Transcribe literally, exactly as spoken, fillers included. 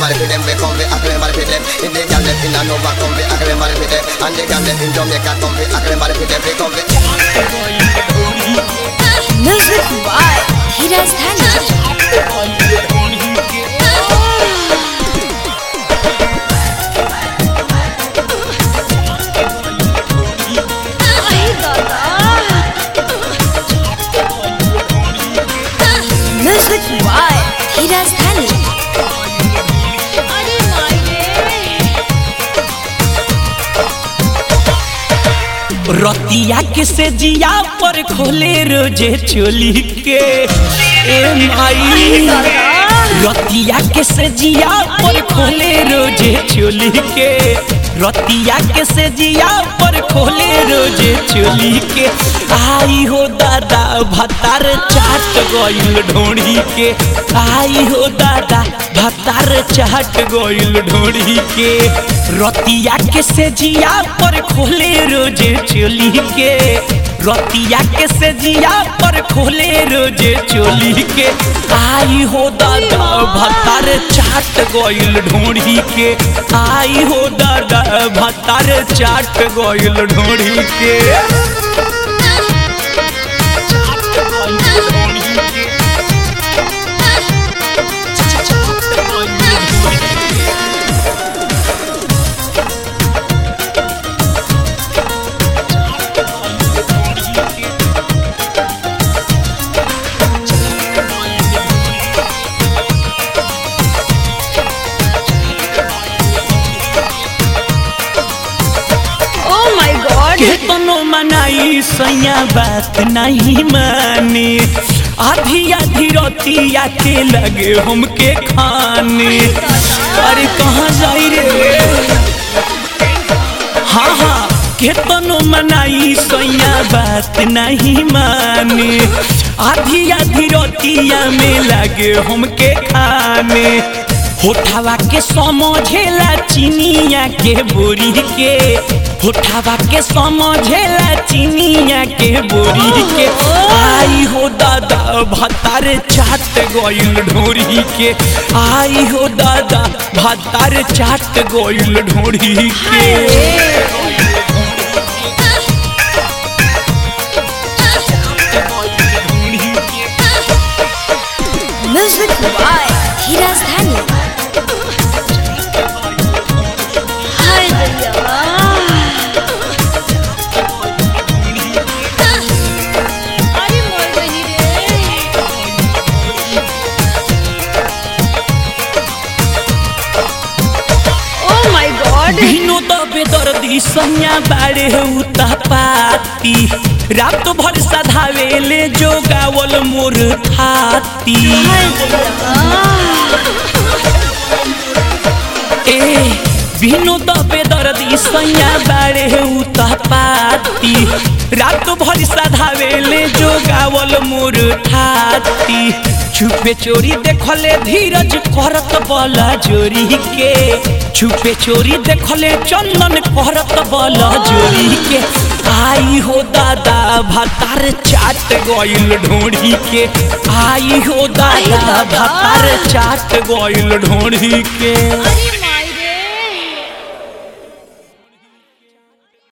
remember for them, we come we remember for them. In the girl left in a Nova, come we remember for them. And the girl left in Jamaica, come we remember for them, we come we. Music by Hiraz Dhani. Music by Hiraz Dhani. रतिया के से जिया पर खोले रोजे चोली के ए माई रतिया के से जिया पर खोले रोजे चोली के रतिया के से जिया पर खोले रोजे चोली के आई हो दादा भतार चाट गइल ढोड़ी के आई हो दादा भतार चाट गइल ढोड़ी के रतिया के से जिया पर खोले रोजे चोली के रतिया के से जिया पर खोले रोजे चोली के आई हो दादा भतार चाट गइल ढोड़ी के आई हो दादा भतार चाट गइल ढोड़ी के केतनो मनाई सैया बात नहीं माने आधी आधी रोटिया के लगे हमके खाने अरे कहाँ जाई रे हाँ हाँ केतनो मनाई सैया बात नहीं माने आधी आधी रोटिया में लगे हमके खाने होठावा के समझेला चिनिया के बोरी के होठावा के समझेला चिनिया के बोरी के आई हो दादा भतार चाट गइल ढोरी के आई हो दादा भतार चाट गइल ढोरी के Music by Hiraz Dhani. Hi Daya. अरे मोर बनी रे. Oh my God. बिनो दबे दर्दी सैया बाड़े उता पाती रात भर सधावेले जो गावल मोर थाती ए बिनो दबे दर्दी सैया बाड़े उता पाती रात भर सधावेले जो गावल मोर थाती छुपे चोरी देखले धीरज करत बला जोरी के छुपे चोरी देखले चंदन करत बला जोरी के आई हो दादा भतार चाट गइल ढोड़ी के आई हो दादा भतार चाट गइल ढोड़ी के।